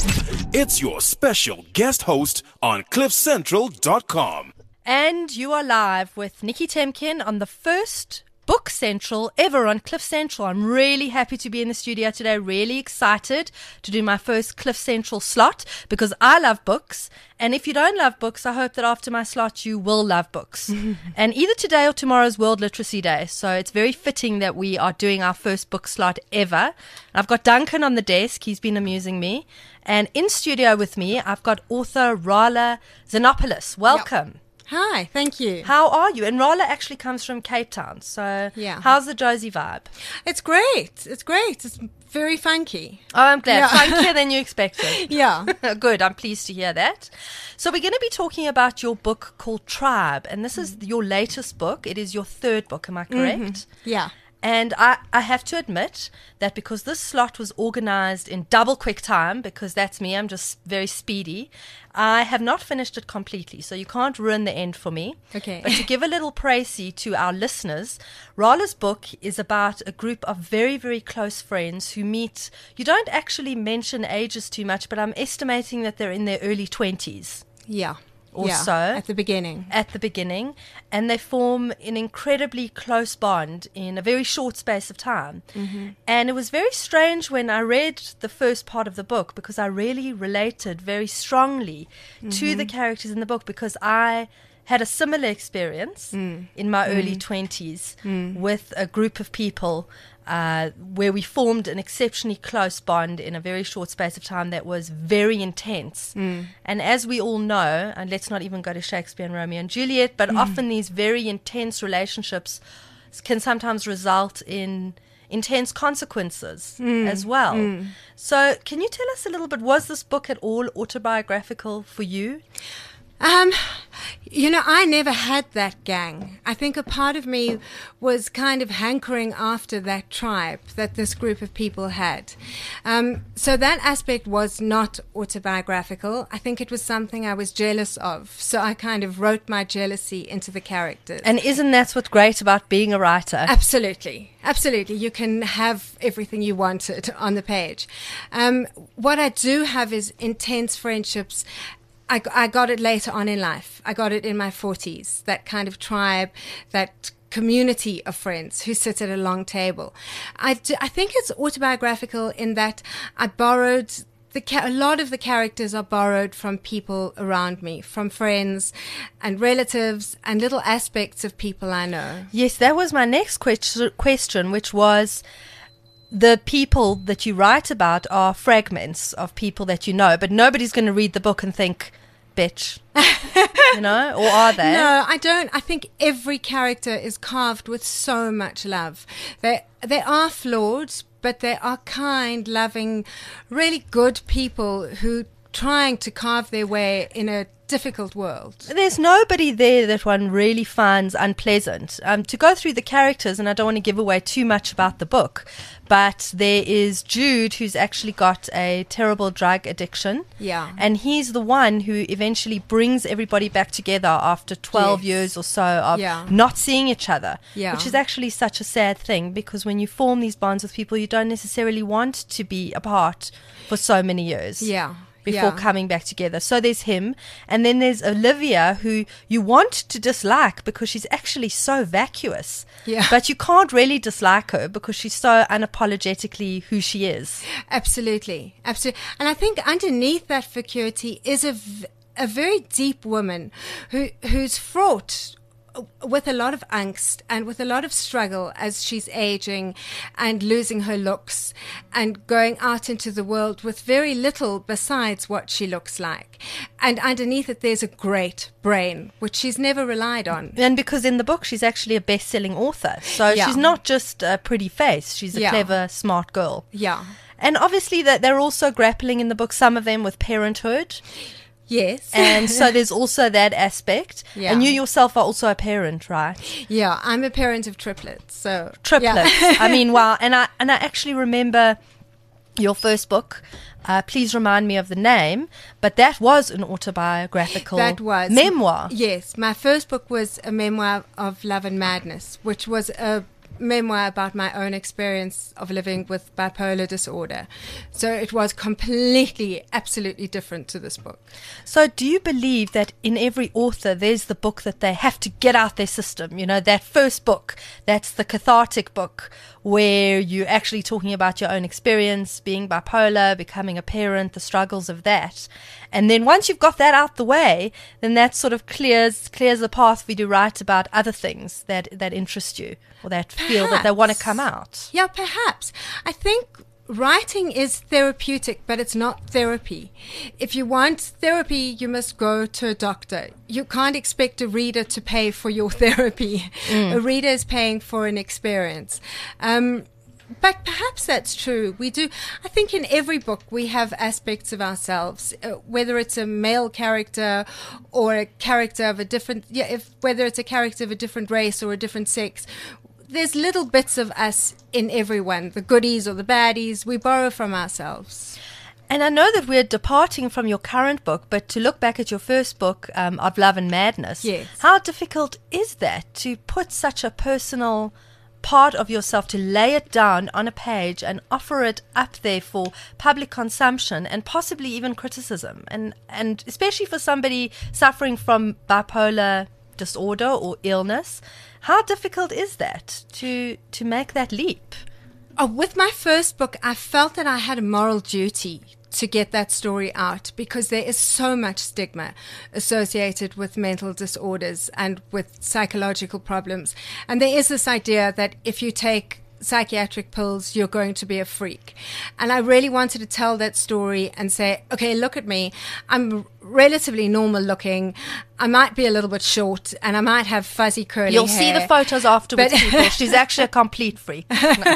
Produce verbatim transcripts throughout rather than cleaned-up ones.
It's your special guest host on cliff central dot com. And you are live with Nikki Temkin on the first Book Central ever on Cliff Central. I'm really happy to be in the studio today, really excited to do my first Cliff Central slot because I love books. And if you don't love books, I hope that after my slot you will love books. And either today or tomorrow is World Literacy Day, so it's very fitting that we are doing our first book slot ever. I've got Duncan on the desk, he's been amusing me. And in studio with me, I've got author Rala Xenopoulos. Welcome. Yep. Hi, thank you. How are you? And Rala actually comes from Cape Town. So yeah. How's the Josie vibe? It's great. It's great. It's very funky. Oh, I'm glad. Yeah. Funkier than you expected. Yeah. Good. I'm pleased to hear that. So we're going to be talking about your book called Tribe. And this is your latest book. It is your third book. Am I correct? Mm-hmm. Yeah. And I, I have to admit that because this slot was organized in double quick time, because that's me, I'm just very speedy, I have not finished it completely. So you can't ruin the end for me. Okay. But to give a little précis to our listeners, Rala's book is about a group of very, very close friends who meet. You don't actually mention ages too much, but I'm estimating that they're in their early twenties. Yeah. Or yeah, so at the beginning. At the beginning, and they form an incredibly close bond in a very short space of time. Mm-hmm. And it was very strange when I read the first part of the book because I really related very strongly mm-hmm. to the characters in the book because I had a similar experience mm. in my mm. early twenties mm. with a group of people uh, where we formed an exceptionally close bond in a very short space of time that was very intense. Mm. And as we all know, and let's not even go to Shakespeare and Romeo and Juliet, but mm. often these very intense relationships can sometimes result in intense consequences mm. as well. Mm. So can you tell us a little bit, was this book at all autobiographical for you? Um, you know, I never had that gang. I think a part of me was kind of hankering after that tribe that this group of people had. Um, so that aspect was not autobiographical. I think it was something I was jealous of. So I kind of wrote my jealousy into the characters. And isn't that what's great about being a writer? Absolutely. Absolutely. You can have everything you wanted on the page. Um, what I do have is intense friendships. I, I got it later on in life. I got it in my forties, that kind of tribe, that community of friends who sit at a long table. I, do, I think it's autobiographical in that I borrowed, the ca- a lot of the characters are borrowed from people around me, from friends and relatives and little aspects of people I know. Yes, that was my next que- question, which was, the people that you write about are fragments of people that you know, but nobody's going to read the book and think, bitch, you know, or are they? No, I don't. I think every character is carved with so much love. They, they are flawed, but they are kind, loving, really good people who trying to carve their way in a difficult world. There's nobody there that one really finds unpleasant. Um, to go through the characters, and I don't want to give away too much about the book, but there is Jude, who's actually got a terrible drug addiction. Yeah. And he's the one who eventually brings everybody back together after twelve yes. years or so of yeah. not seeing each other, yeah. which is actually such a sad thing because when you form these bonds with people, you don't necessarily want to be apart for so many years. Yeah. Before yeah. coming back together. So there's him. And then there's Olivia, who you want to dislike because she's actually so vacuous. Yeah. But you can't really dislike her because she's so unapologetically who she is. Absolutely. Absolutely. And I think underneath that vacuity is a, v- a very deep woman who who's fraught with a lot of angst and with a lot of struggle as she's aging and losing her looks and going out into the world with very little besides what she looks like. And underneath it, there's a great brain, which she's never relied on. And because in the book, she's actually a best-selling author. So yeah. she's not just a pretty face. She's a yeah. clever, smart girl. Yeah. And obviously that they're also grappling in the book, some of them with parenthood. Yes. And so there's also that aspect. Yeah. And you yourself are also a parent, right? Yeah, I'm a parent of triplets. So triplets. Yeah. I mean, wow. And I and I actually remember your first book. Uh, please remind me of the name, but that was an autobiographical that was memoir. Yes, my first book was a memoir of love and madness, which was a memoir about my own experience of living with bipolar disorder. So it was completely, absolutely different to this book. So do you believe that in every author there's the book that they have to get out their system? You know, that first book, that's the cathartic book where you're actually talking about your own experience, being bipolar, becoming a parent, the struggles of that. And then once you've got that out the way, then that sort of clears clears the path for you to write about other things that, that interest you or that feel that they want to come out. Yeah, perhaps. I think writing is therapeutic, but it's not therapy. If you want therapy, you must go to a doctor. You can't expect a reader to pay for your therapy. Mm. A reader is paying for an experience. Um, But perhaps that's true. We do. I think in every book we have aspects of ourselves, uh, whether it's a male character or a character of a different, yeah, if whether it's a character of a different race or a different sex. There's little bits of us in everyone, the goodies or the baddies. We borrow from ourselves. And I know that we're departing from your current book, but to look back at your first book, um, Of Love and Madness, yes. How difficult is that to put such a personal part of yourself, to lay it down on a page and offer it up there for public consumption and possibly even criticism, and and especially for somebody suffering from bipolar disorder or illness? How difficult is that to to make that leap? Oh, with my first book, I felt that I had a moral duty to get that story out, because there is so much stigma associated with mental disorders and with psychological problems. And there is this idea that if you take psychiatric pills, you're going to be a freak. And I really wanted to tell that story and say, okay, look at me. I'm relatively normal looking. I might be a little bit short and I might have fuzzy curly You'll hair. see the photos afterwards, But people. She's actually a complete freak. No.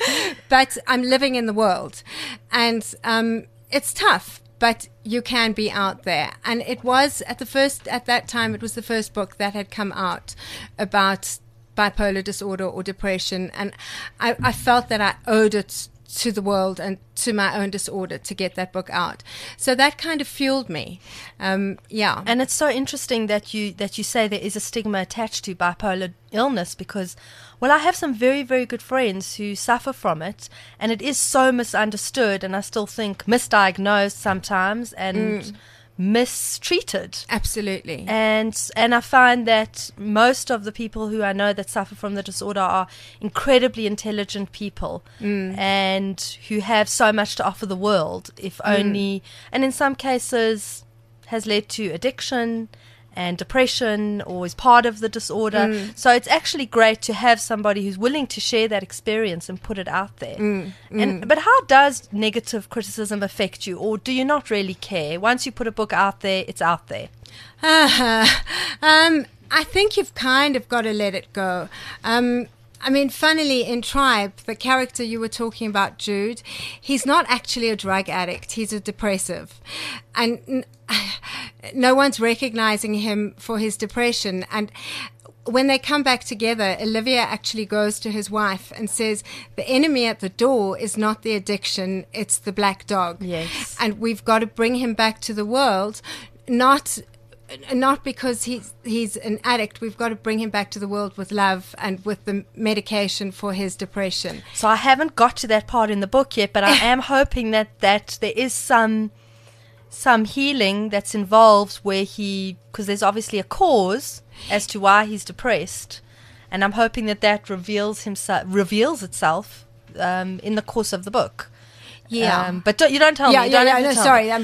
But I'm living in the world. And um, it's tough, but you can be out there. And it was at the first, at that time, it was the first book that had come out about bipolar disorder or depression. And I, I felt that I owed it to the world and to my own disorder to get that book out. So that kind of fueled me. Um, yeah. And it's so interesting that you that you say there is a stigma attached to bipolar illness, because, well, I have some very, very good friends who suffer from it, and it is so misunderstood, and I still think misdiagnosed sometimes, and mm. mistreated. Absolutely. And and I find that most of the people who I know that suffer from the disorder are incredibly intelligent people, mm. and who have so much to offer the world, if mm. only, and in some cases has led to addiction and depression, or is part of the disorder. Mm. So it's actually great to have somebody who's willing to share that experience and put it out there. Mm. Mm. And but how does negative criticism affect you, or do you not really care? Once you put a book out there, it's out there. Uh, um, I think you've kind of got to let it go. Um, I mean, funnily, in Tribe, the character you were talking about, Jude, he's not actually a drug addict. He's a depressive. And n- no one's recognizing him for his depression. And when they come back together, Olivia actually goes to his wife and says, the enemy at the door is not the addiction, it's the black dog. Yes. And we've got to bring him back to the world, not... Not because he's he's an addict. We've got to bring him back to the world with love and with the medication for his depression. So I haven't got to that part in the book yet, but I am hoping that, that there is some some healing that's involved where he, because there's obviously a cause as to why he's depressed, and I'm hoping that that reveals himself reveals itself um, in the course of the book. Yeah, um, but don't, you don't tell yeah, me. Yeah, don't yeah, have to no, tell sorry, me. I'm,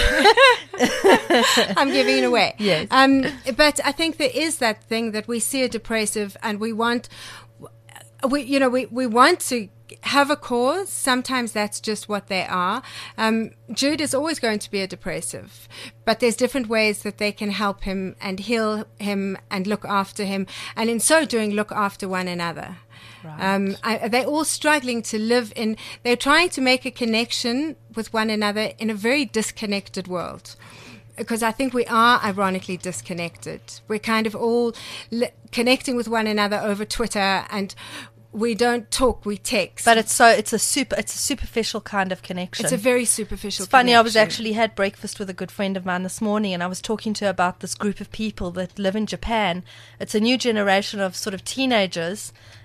I'm, I'm giving it away. Yes. Um, but I think there is that thing that we see a depressive, and we want, we, you know, we, we want to have a cause. Sometimes that's just what they are. Um, Jude is always going to be a depressive, but there's different ways that they can help him and heal him and look after him, and in so doing, look after one another. Right. Um, I, they're all struggling to live in, they're trying to make a connection with one another in a very disconnected world. Because I think we are ironically disconnected. We're kind of all li- connecting with one another over Twitter, and we don't talk, we text. But it's so it's a super it's a superficial kind of connection. It's a very superficial It's funny, connection. I was actually had breakfast with a good friend of mine this morning, and I was talking to her about this group of people that live in Japan. It's a new generation of sort of teenagers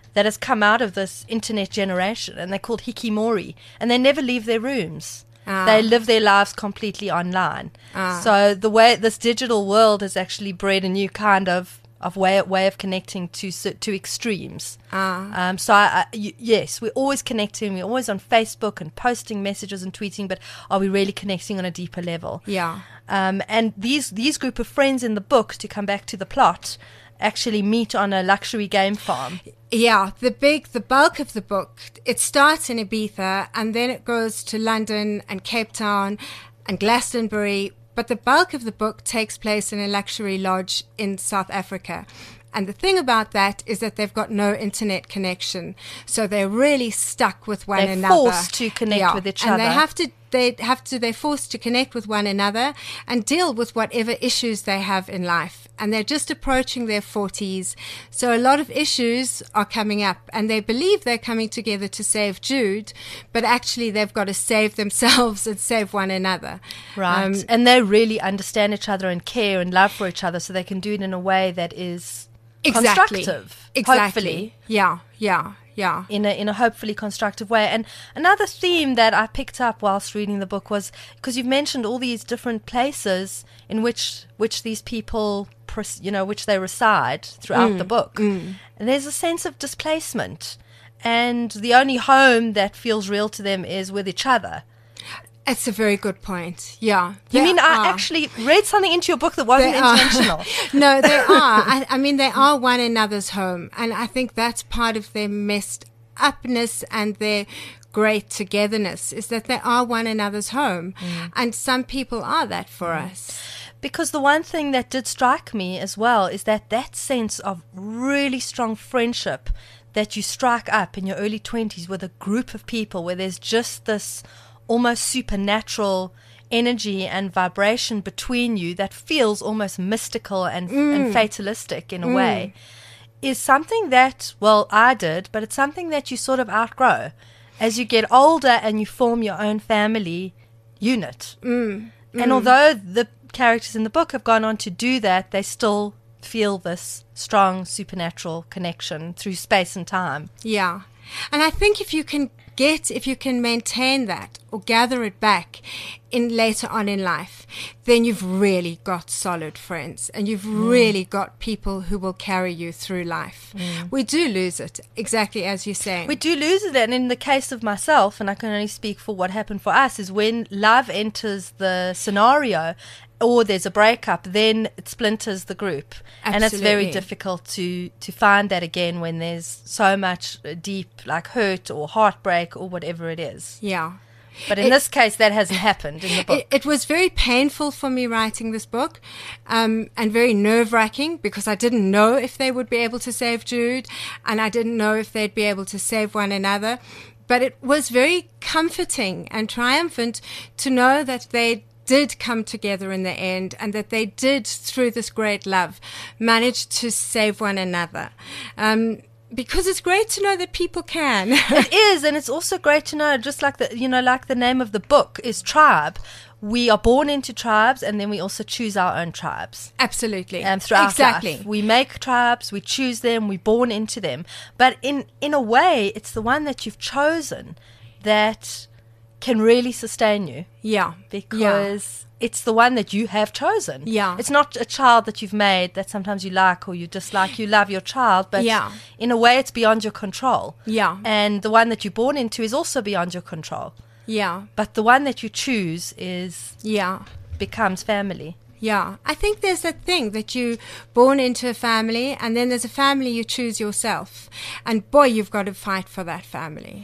that has come out of this internet generation, and they're called Hikimori, and they never leave their rooms. Ah. They live their lives completely online. Ah. So the way this digital world has actually bred a new kind of of way way of connecting to s- to extremes. Ah. Um, so I, I, y- yes, we're always connecting. We're always on Facebook and posting messages and tweeting, but are we really connecting on a deeper level? Yeah. Um, and these these group of friends in the book, to come back to the plot, actually meet on a luxury game farm. Yeah, the big, the bulk of the book, it starts in Ibiza and then it goes to London and Cape Town and Glastonbury. But the bulk of the book takes place in a luxury lodge in South Africa. And the thing about that is that they've got no internet connection. So they're really stuck with one They're another. forced to connect with each and other. And they have to, they have to, they're forced to connect with one another and deal with whatever issues they have in life. And they're just approaching their forties. So a lot of issues are coming up and they believe they're coming together to save Jude, but actually they've got to save themselves and save one another. Right. Um, and they really understand each other and care and love for each other, so they can do it in a way that is Exactly. constructive. Exactly. Hopefully. Yeah, yeah, yeah. in a in a hopefully constructive way. And another theme that I picked up whilst reading the book was, because you've mentioned all these different places in which which these people, pres- you know, which they reside throughout Mm, the book. And there's a sense of displacement, and the only home that feels real to them is with each other. It's a very good point. Yeah. You They mean I are. actually read something into your book that wasn't They are. intentional? No, they are. I, I mean, they are one another's home. And I think that's part of their messed upness and their great togetherness, is that they are one another's home. And some people are that for us. Because the one thing that did strike me as well is that that sense of really strong friendship that you strike up in your early twenties with a group of people where there's just this almost supernatural energy and vibration between you that feels almost mystical and, and fatalistic in a way, is something that, well, I did, but it's something that you sort of outgrow as you get older and you form your own family unit. And although the characters in the book have gone on to do that, they still feel this strong supernatural connection through space and time. Yeah. And I think if you can get, if you can maintain that or gather it back in later on in life, then you've really got solid friends and you've really got people who will carry you through life. We do lose it, exactly as you're saying. We do lose it, and in the case of myself, and I can only speak for what happened for us, is when love enters the scenario or there's a breakup, then it splinters the group. And it's very Absolutely. difficult to, to find that again when there's so much uh, deep like hurt or heartbreak or whatever it is. Yeah. But in It- this case, that hasn't happened in the book. It, it was very painful for me writing this book, um, and very nerve-wracking because I didn't know if they would be able to save Jude, and I didn't know if they'd be able to save one another. But it was very comforting and triumphant to know that they did come together in the end, and that they did, through this great love, manage to save one another. Um, because it's great to know that people can. It is, and it's also great to know, just like the you know, like the name of the book is Tribe. We are born into tribes, and then we also choose our own tribes. Absolutely. And throughout exactly. life, we make tribes, we choose them, we're born into them. But in in a way, it's the one that you've chosen that can really sustain you, Yeah. because it's the one that you have chosen. Yeah. It's not a child that you've made that sometimes you like or you dislike. You love your child, but Yeah. in a way, it's beyond your control. Yeah. And the one that you're born into is also beyond your control. Yeah. But the one that you choose is Yeah. becomes family. Yeah, I think there's that thing that you born into a family, and then there's a family you choose yourself, and boy, you've got to fight for that family.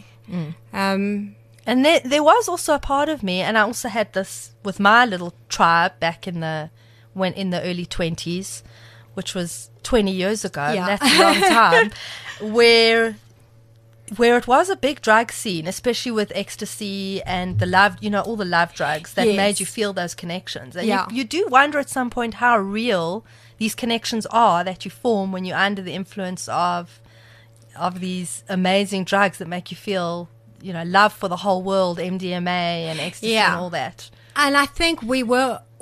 Um, And there, there was also a part of me, and I also had this with my little tribe back in the when in the early twenties, which was twenty years ago. and Yeah. That's a long time. where where it was a big drug scene, especially with ecstasy and the love, you know, all the love drugs that Yes. made you feel those connections. And Yeah. you, you do wonder at some point how real these connections are that you form when you're under the influence of of these amazing drugs that make you feel, you know, love for the whole world, M D M A and ecstasy Yeah. and all that. and I think we were all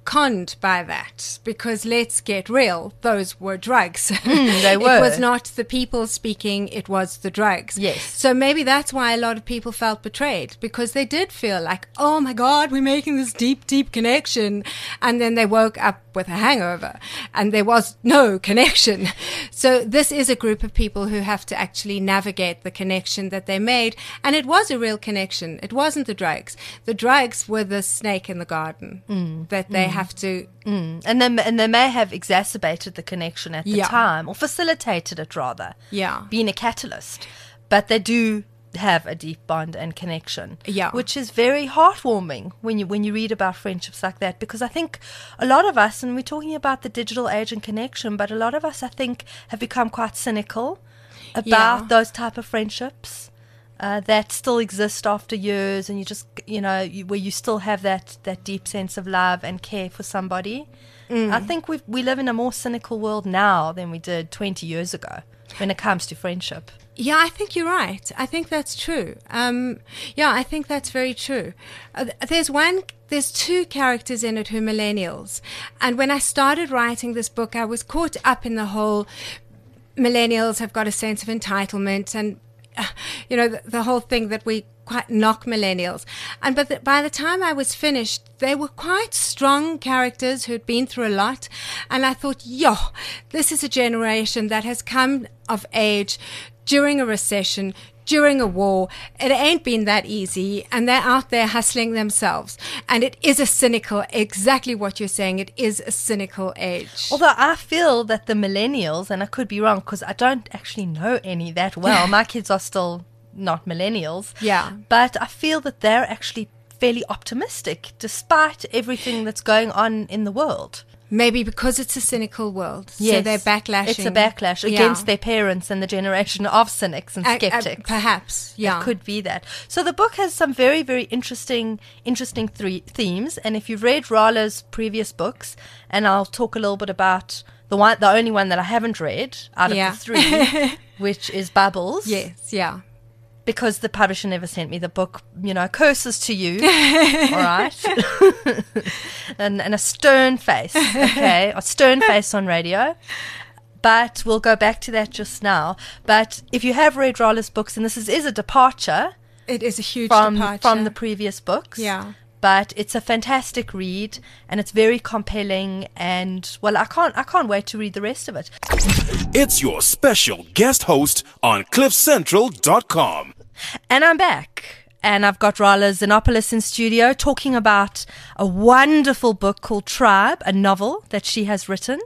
conned by that, because let's get real, those were drugs. Mm, they were. It was not the people speaking, it was the drugs. Yes. So maybe that's why a lot of people felt betrayed, because they did feel like, oh my God, we're making this deep, deep connection. And then they woke up with a hangover and there was no connection. So this is a group of people who have to actually navigate the connection that they made. And it was a real connection. It wasn't the drugs. The drugs were the snake in the garden mm. that they mm. have to. Mm. And, they, and they may have exacerbated the connection at the yeah. time, or facilitated it rather. Yeah. Being a catalyst. But they do have a deep bond and connection, yeah. which is very heartwarming when you when you read about friendships like that, because I think a lot of us, and we're talking about the digital age and connection, but a lot of us I think have become quite cynical about yeah. those type of friendships uh, that still exist after years, and you just you know you, where you still have that that deep sense of love and care for somebody. Mm. I think we we live in a more cynical world now than we did twenty years ago when it comes to friendship. Yeah, I think you're right. I think that's true. Um, yeah, I think that's very true. Uh, there's one, there's two characters in it who are millennials. And when I started writing this book, I was caught up in the whole millennials have got a sense of entitlement and, uh, you know, the, the whole thing that we quite knock millennials. And but the, by the time I was finished, they were quite strong characters who'd been through a lot. And I thought, yo, this is a generation that has come of age during a recession, during a war. It ain't been that easy, and they're out there hustling themselves. And it is a cynical, exactly what you're saying, it is a cynical age. Although I feel that the millennials, and I could be wrong because I don't actually know any that well, my kids are still not millennials. Yeah. But I feel that they're actually fairly optimistic despite everything that's going on in the world. Maybe because it's a cynical world. Yes. So they're backlashing. It's a backlash against yeah. their parents and the generation of cynics and skeptics. Uh, uh, perhaps, yeah. It could be that. So the book has some very, very interesting, interesting three themes. And if you've read Rala's previous books, and I'll talk a little bit about the one, the only one that I haven't read out of yeah. the three, which is Bubbles. Yes, yeah. Because the publisher never sent me the book, you know, curses to you, all right? and, and a stern face, okay? A stern face on radio. But we'll go back to that just now. But if you have read Rala's books, and this is, is a departure. It is a huge from, departure. From the previous books. Yeah. But it's a fantastic read, and it's very compelling, and, well, I can't I can't wait to read the rest of it. It's your special guest host on cliff central dot com. And I'm back, and I've got Rala Xenopoulos in studio talking about a wonderful book called Tribe, a novel that she has written.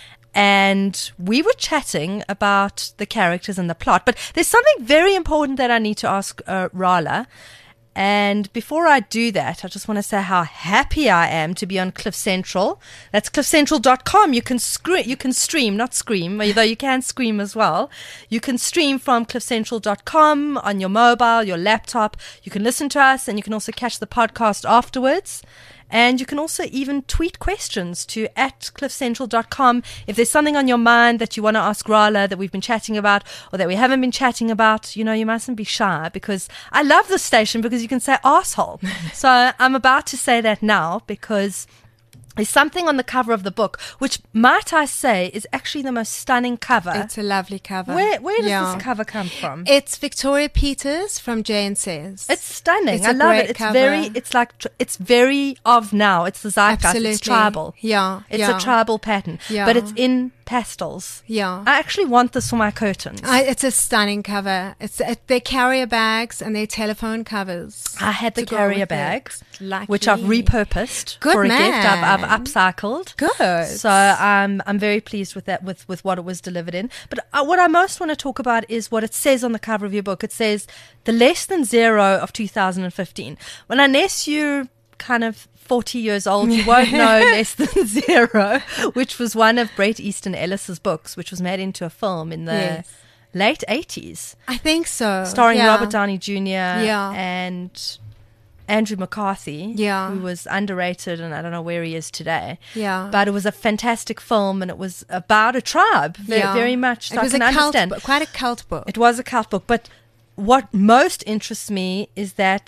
And we were chatting about the characters and the plot, but there's something very important that I need to ask uh, Rala. And before I do that, I just want to say how happy I am to be on Cliff Central. That's cliff central dot com. You can scre- you can stream, not scream, although you can scream as well. You can stream from cliff central dot com on your mobile, your laptop. You can listen to us, and you can also catch the podcast afterwards. And you can also even tweet questions to at cliff central dot com. If there's something on your mind that you want to ask Rala that we've been chatting about or that we haven't been chatting about, you know, you mustn't be shy, because I love this station because you can say arsehole. So I'm about to say that now because there's something on the cover of the book, which, might I say, is actually the most stunning cover. It's a lovely cover. Where where does yeah. this cover come from? It's Victoria Peters from Jane Says. It's stunning. It's I a love great it. It's cover. very, it's like, tr- it's very of now. It's the zeitgeist. Absolutely. It's tribal. Yeah. It's yeah. a tribal pattern. Yeah. But it's in pastels. Yeah. I actually want this for my curtains. I, it's a stunning cover. It's uh, their carrier bags and their telephone covers. I had the to go carrier with bags, Lucky. which I've repurposed Good for a man. gift. I've, I've upcycled. Good. So um, I'm very pleased with that, with, with what it was delivered in. But uh, what I most want to talk about is what it says on the cover of your book. It says, the less than zero of two thousand fifteen. Well, unless you're kind of forty years old, you won't know Less Than Zero, which was one of Bret Easton Ellis's books, which was made into a film in the Yes. late eighties. I think so. Starring yeah. Robert Downey Junior Yeah. and Andrew McCarthy, Yeah. who was underrated, and I don't know where he is today. Yeah. But it was a fantastic film, and it was about a tribe, very, Yeah. very much. So It was I can a cult understand. book, quite a cult book. It was a cult book, but what most interests me is that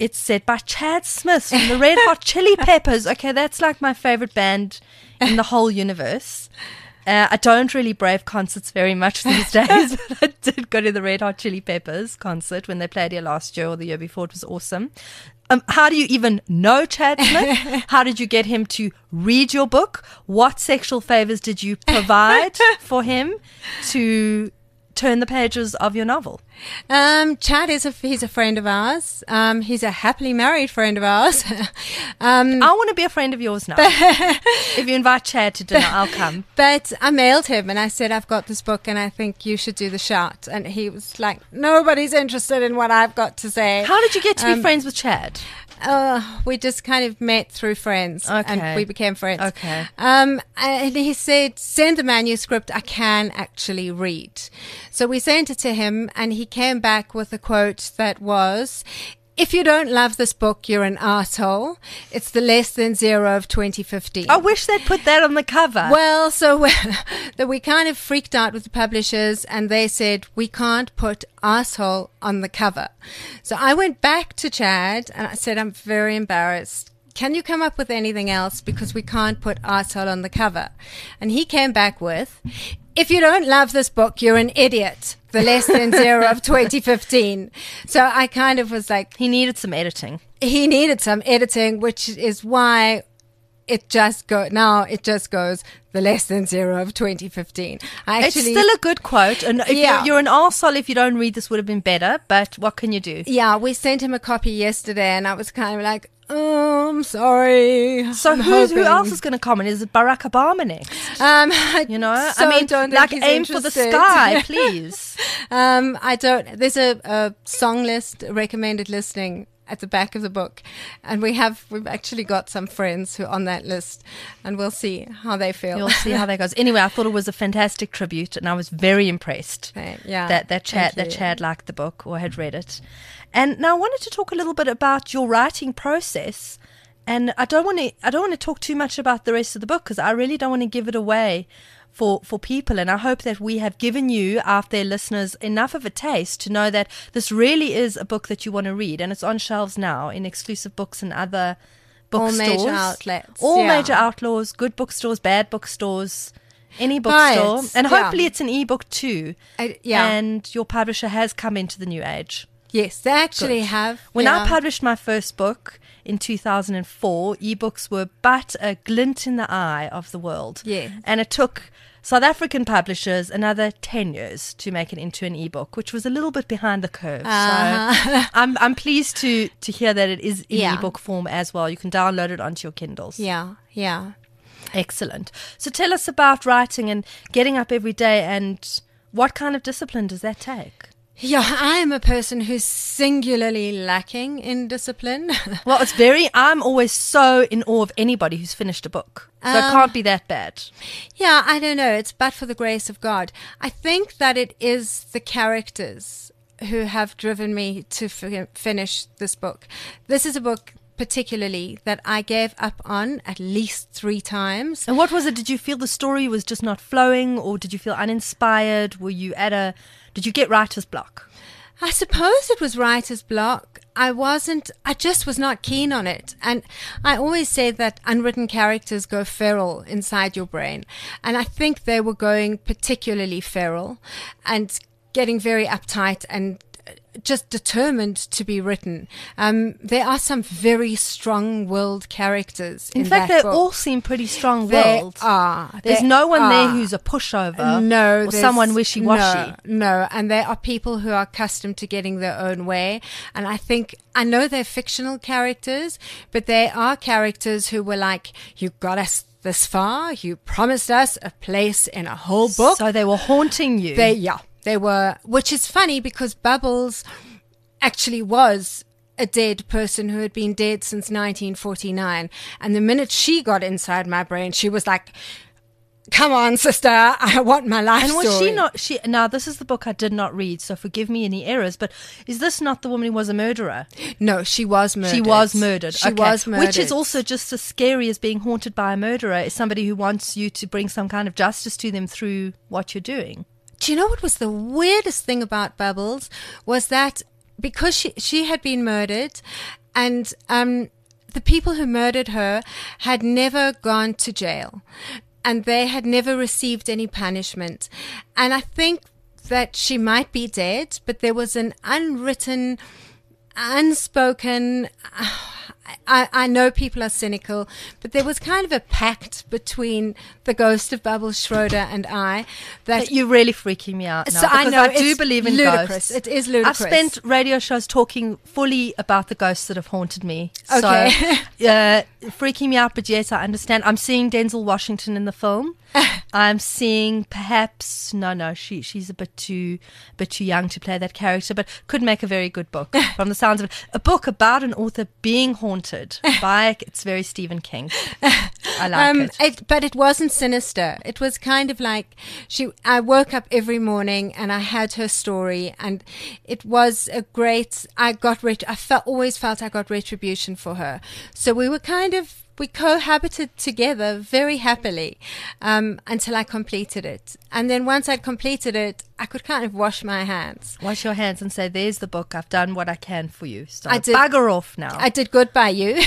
It's said by Chad Smith from the Red Hot Chili Peppers. Okay, that's like my favorite band in the whole universe. Uh, I don't really brave concerts very much these days, but I did go to the Red Hot Chili Peppers concert when they played here last year or the year before. It was awesome. Um, how do you even know Chad Smith? How did you get him to read your book? What sexual favors did you provide for him to turn the pages of your novel? Um, Chad is a, he's a friend of ours. Um, he's a happily married friend of ours. um, I want to be a friend of yours now. If you invite Chad to dinner, I'll come. But I mailed him and I said, I've got this book and I think you should do the shout. And he was like, nobody's interested in what I've got to say. How did you get to be Um, friends with Chad? Uh, we just kind of met through friends Okay. and we became friends. Okay. Um, and he said, send the manuscript. I can actually read. So we sent it to him and he came back with a quote that was, if you don't love this book, you're an arsehole. It's the less than zero of twenty fifteen. I wish they'd put that on the cover. Well, so we, that we kind of freaked out with the publishers and they said, we can't put arsehole on the cover. So I went back to Chad and I said, I'm very embarrassed. Can you come up with anything else? Because we can't put arsehole on the cover. And he came back with, if you don't love this book, you're an idiot. The less than zero of twenty fifteen. So I kind of was like, He needed some editing. he needed some editing, which is why it just go now it just goes the less than zero of twenty fifteen. I It's actually, still a good quote. And if Yeah. you're, you're an arsehole if you don't read this would have been better, but what can you do? yeah, we sent him a copy yesterday, and I was kind of like, oh, I'm sorry. So I'm who's, who hoping- else is going to comment? Is it Barack Obama next? Um, You know, so I mean, don't think like he's aim for the interested. sky, please. um, I don't. There's a, a song list, a recommended listening at the back of the book, and we have we've actually got some friends who are on that list, and we'll see how they feel. You'll see how that goes. Anyway, I thought it was a fantastic tribute, and I was very impressed Okay, yeah, that that Chad thank that you. Chad liked the book or had read it. And now I wanted to talk a little bit about your writing process. And I don't want to I don't want to talk too much about the rest of the book because I really don't want to give it away for for people. And I hope that we have given you out there listeners enough of a taste to know that this really is a book that you want to read, and it's on shelves now in exclusive books and other All bookstores. major outlets, All yeah. major outlets, good bookstores, bad bookstores, any Buy bookstore. it, And yeah. hopefully it's an ebook too. I- yeah. And your publisher has come into the new age. Yes, they actually Good. have. When yeah. I published my first book in two thousand four, ebooks were but a glint in the eye of the world. Yeah. And it took South African publishers another ten years to make it into an ebook, which was a little bit behind the curve. Uh-huh. So I'm I'm pleased to to hear that it is in Yeah. ebook form as well. You can download it onto your Kindles. Yeah, yeah. Excellent. So tell us about writing and getting up every day, and what kind of discipline does that take? Yeah, I am a person who's singularly lacking in discipline. Well, it's very, I'm always so in awe of anybody who's finished a book. So it Um, can't be that bad. Yeah, I don't know. It's but for the grace of God. I think that it is the characters who have driven me to fi- finish this book. This is a book particularly that I gave up on at least three times. And what was it? Did you feel the story was just not flowing, or did you feel uninspired? Were you at a, did you get writer's block? I suppose it was writer's block. I wasn't, I just was not keen on it. And I always say that unwritten characters go feral inside your brain. And I think they were going particularly feral and getting very uptight and just determined to be written. Um, there are some very strong-willed characters in, In fact, that they book. all seem pretty They strong-willed. are. There's They no one there are. who's a pushover No, or there's- someone wishy-washy. No, no, and they are people who are accustomed to getting their own way. And I think, I know they're fictional characters, but they are characters who were like, you got us this far, you promised us a place in a whole book. So they were haunting you. They, yeah, they were, which is funny because Bubbles actually was a dead person who had been dead since nineteen forty-nine. And the minute she got inside my brain, she was like, come on, sister, I want my life and was story. she not, she, now this is the book I did not read, so forgive me any errors, but is this not the woman who was a murderer? No, she was murdered. She was murdered. She okay. was murdered. Which is also just as scary as being haunted by a murderer, is somebody who wants you to bring some kind of justice to them through what you're doing. Do you know what was the weirdest thing about Bubbles? Was that because she, she had been murdered And um, the people who murdered her had never gone to jail, and they had never received any punishment. And I think that she might be dead, but there was an unwritten, unspoken, I, I know people are cynical, but there was kind of a pact between the ghost of Bubbles Schroeder and I that You're really freaking me out now. So I because know I do it's believe in ludicrous. ghosts. It is ludicrous. I've spent radio shows talking fully about the ghosts that have haunted me. Okay. So, uh, freaking me out, but yes, I understand. I'm seeing Denzel Washington in the film. I'm seeing perhaps no, no, she she's a bit too, bit too young to play that character, but could make a very good book from the sounds of it. A book about an author being haunted by it's very Stephen King. I like um, it. it. But it wasn't sinister. It was kind of like she. I woke up every morning and I had her story, and it was a great. I got. Ret- I felt always felt I got retribution for her. So we were kind of. We cohabited together very happily um, until I completed it. And then once I'd completed it, I could kind of wash my hands. Wash your hands and say, there's the book. I've done what I can for you. So I did- bugger off now. I did good by you.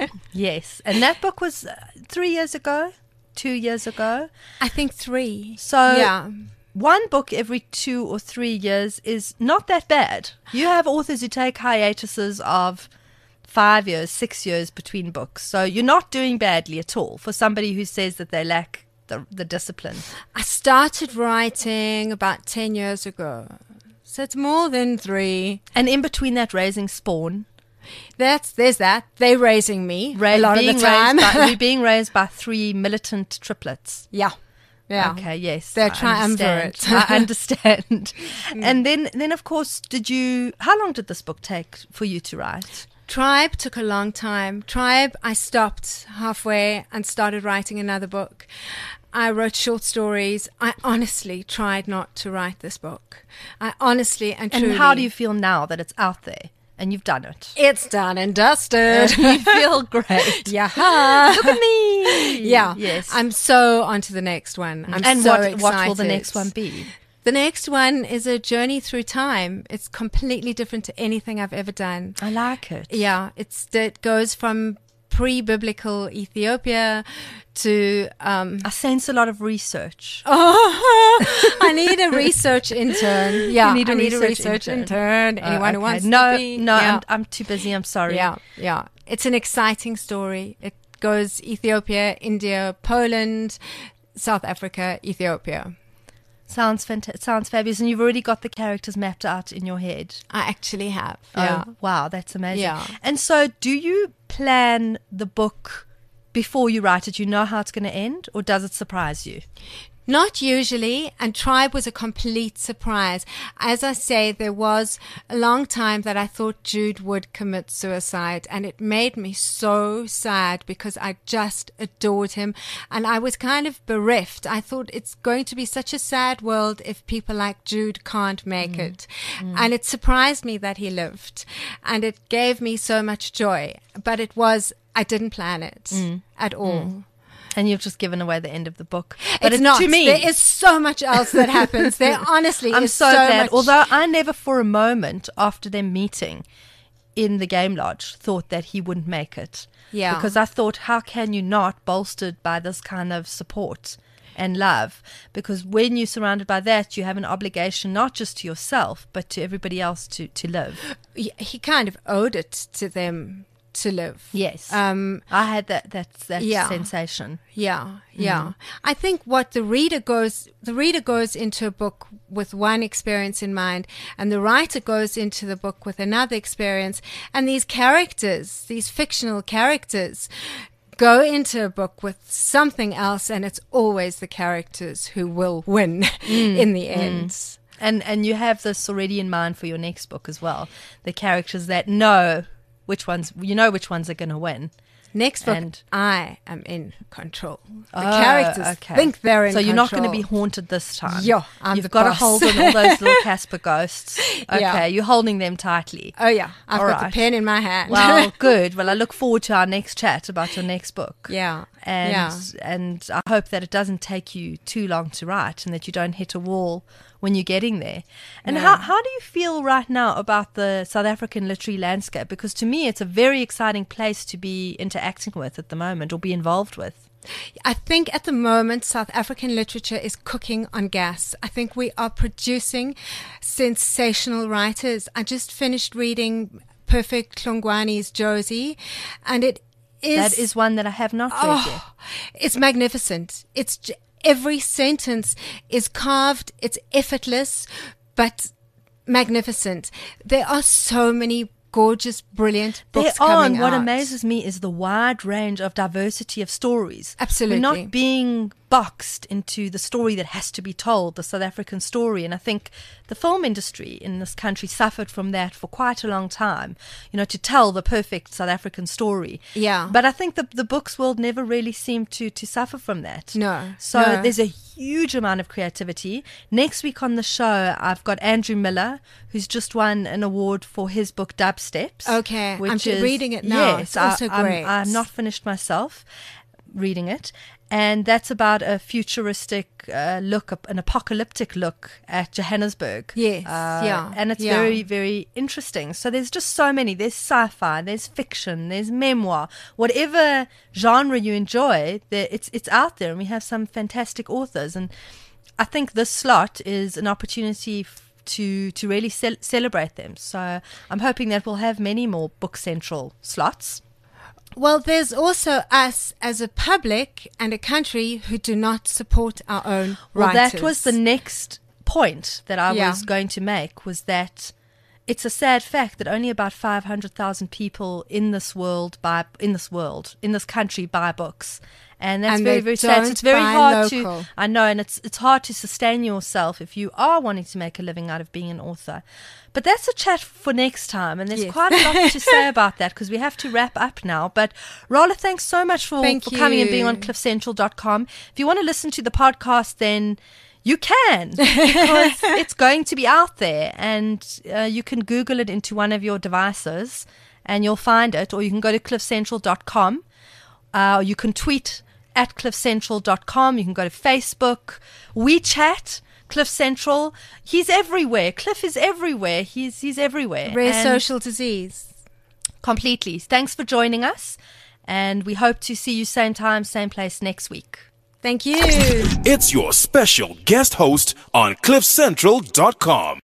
Yes. And that book was uh, three years ago, two years ago. I think three. So yeah. one book every two or three years is not that bad. You have authors who take hiatuses of five years, six years between books. So you're not doing badly at all for somebody who says that they lack the, the discipline. I started writing about ten years ago. So it's more than three. And in between that, raising Spawn. That's There's that. They're raising me Ra- a lot being of the time. Raised by, we're being raised by three militant triplets. yeah. Yeah. Okay, yes. They're I triumvirate. understand. I understand. And then, then, of course, did you, how long did this book take for you to write? Tribe took a long time. Tribe, I stopped halfway and started writing another book. I wrote short stories. I honestly tried not to write this book. I honestly and truly. And how do you feel now that it's out there and you've done it? It's done and dusted. You feel great. Yeah. Look at me. Yeah. Yes. I'm so on to the next one. I'm and so what, excited. what will the next one be? The next one is a journey through time. It's completely different to anything I've ever done. I like it. Yeah, it's it goes from pre-biblical Ethiopia to um I sense a lot of research. oh, I need a research intern. Yeah, You need a I need research a research intern. intern. Anyone Uh, who okay. wants no, to be. No, yeah. I'm, I'm too busy. I'm sorry. yeah, yeah. It's an exciting story. It goes Ethiopia, India, Poland, South Africa, Ethiopia. Sounds fanta- sounds fabulous. And you've already got the characters mapped out in your head. I actually have. Oh, Yeah. wow, that's amazing. Yeah. And so do you plan the book before you write it? You know how it's going to end, or does it surprise you? Not usually, and Tribe was a complete surprise. As I say, there was a long time that I thought Jude would commit suicide, and it made me so sad because I just adored him, and I was kind of bereft. I thought it's going to be such a sad world if people like Jude can't make mm. it. Mm. And it surprised me that he lived, and it gave me so much joy. But it was, I didn't plan it mm. at all. Mm. And you've just given away the end of the book. But it's it, not. To me, there is so much else that happens. There honestly I'm is so, so glad. much. Although I never for a moment after them meeting in the game lodge thought that he wouldn't make it. Yeah. Because I thought, how can you not, bolstered by this kind of support and love? Because when you're surrounded by that, you have an obligation not just to yourself, but to everybody else to, to live. He, he kind of owed it to them to live. Yes. Um, I had that that, that yeah. sensation. Yeah, yeah. Mm. I think what the reader goes, the reader goes into a book with one experience in mind, and the writer goes into the book with another experience. And these characters, these fictional characters, go into a book with something else, and it's always the characters who will win mm. in the end. Mm. And and you have this already in mind for your next book as well. The characters that know which ones, you know which ones are going to win. Next book, and I am in control. The oh, characters okay. think they're in control. So you're control. not going to be haunted this time. Yeah, I'm You've the got boss. a hold on all those little Casper ghosts. Okay, Yeah. you're holding them tightly. Oh yeah, I've All got right. the pen in my hand. Well, good. Well, I look forward to our next chat about your next book. yeah, And yeah. and I hope that it doesn't take you too long to write, and that you don't hit a wall when you're getting there. And No. how, how do you feel right now about the South African literary landscape? Because to me, it's a very exciting place to be interacting with at the moment or be involved with. I think at the moment, South African literature is cooking on gas. I think we are producing sensational writers. I just finished reading Perfect Hlongwane's Josie, and it is... That is one that I have not read oh, yet. It's magnificent. It's j- every sentence is carved. It's effortless, but magnificent. There are so many gorgeous, brilliant books There are, coming and what out. amazes me is the wide range of diversity of stories. Absolutely. We're not being boxed into the story that has to be told, the South African story. And I think the film industry in this country suffered from that for quite a long time, you know, to tell the perfect South African story. Yeah. But I think the, the books world never really seemed to, to suffer from that. No, So no. there's a huge amount of creativity. Next week on the show, I've got Andrew Miller, who's just won an award for his book Dubsteps. Okay, I'm which ju- is, reading it now. Yes, It's also I, I'm- great. I'm not finished myself reading it. And that's about a futuristic uh, look, an apocalyptic look at Johannesburg. Yes, Uh, yeah, And it's yeah. very, very interesting. So there's just so many. There's sci-fi, there's fiction, there's memoir. Whatever genre you enjoy, there, it's it's out there. And we have some fantastic authors. And I think this slot is an opportunity f- to to really ce- celebrate them. So I'm hoping that we'll have many more Book Central slots. Well, there's also us as a public and a country who do not support our own Well, writers. that was the next point that I Yeah. was going to make, was that it's a sad fact that only about five hundred thousand people in this world buy in this world in this country buy books. And that's And very, they very sad. So don't it's very buy hard local. to, I know, and it's it's hard to sustain yourself if you are wanting to make a living out of being an author. But that's a chat for next time, and there's Yes. quite a lot to say about that because we have to wrap up now. But Rola, thanks so much for, Thank for coming and being you. on cliff central dot com. If you want to listen to the podcast, then you can, because it's going to be out there, and uh, you can Google it into one of your devices and you'll find it, or you can go to cliff central dot com. Uh, you can tweet at cliff central dot com. You can go to Facebook, WeChat, Cliff Central. He's everywhere. Cliff is everywhere. He's he's everywhere. Rare And social disease. completely. Thanks for joining us, and we hope to see you same time, same place next week. Thank you. It's your special guest host on cliff central dot com.